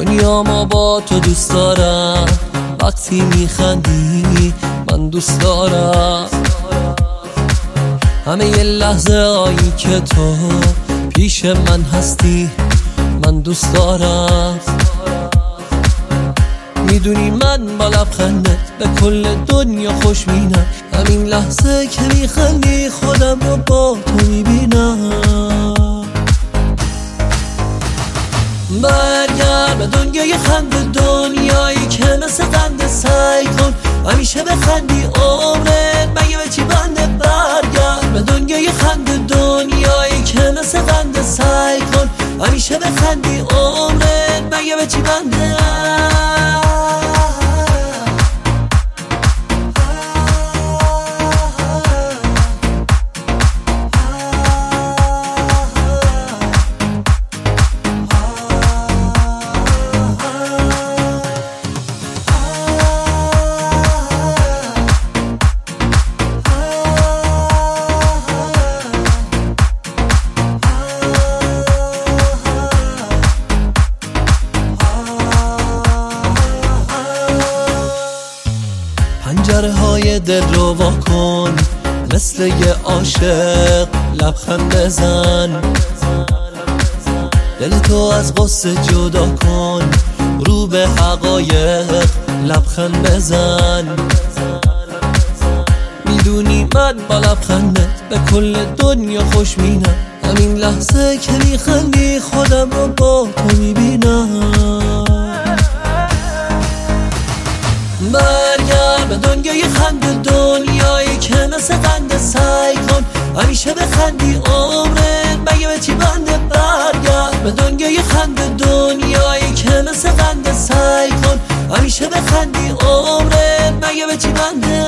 دنیا ما با تو دوست دارم، وقتی میخندی من دوست دارم. همه یه لحظه هایی که تو پیش من هستی من دوست دارم. میدونی من با لبخندت به کل دنیا خوشبینم، همین لحظه که میخندی خودم رو با تو میبینم. برگرد به دنیای خنده، دنیایی که مثل قنده، سعی کن همیشه بخندی عمرت مگه به چی بنده. برگرد به دنیای خنده، دنیایی که مثل قنده، سعی کن همیشه بخندی عمرت مگه به چی بنده. پنجره های دل رو وا کن، مثل یه عاشق لبخند بزن. دل تو از غصه جدا کن، رو به حقایق لبخند بزن. میدونی من با لبخندت به کل دنیا خوشبینم، همین لحظه که میخندی خودم رو با تو میبینم. برگرد به دنیای خنده، دنیایی که مثل قنده، سعی کن همیشه بخندی عمرت مگه به چی بنده. برگرد به دنیای خنده، دنیایی که مثل قنده، سعی کن همیشه بخندی عمرت مگه به چی بنده.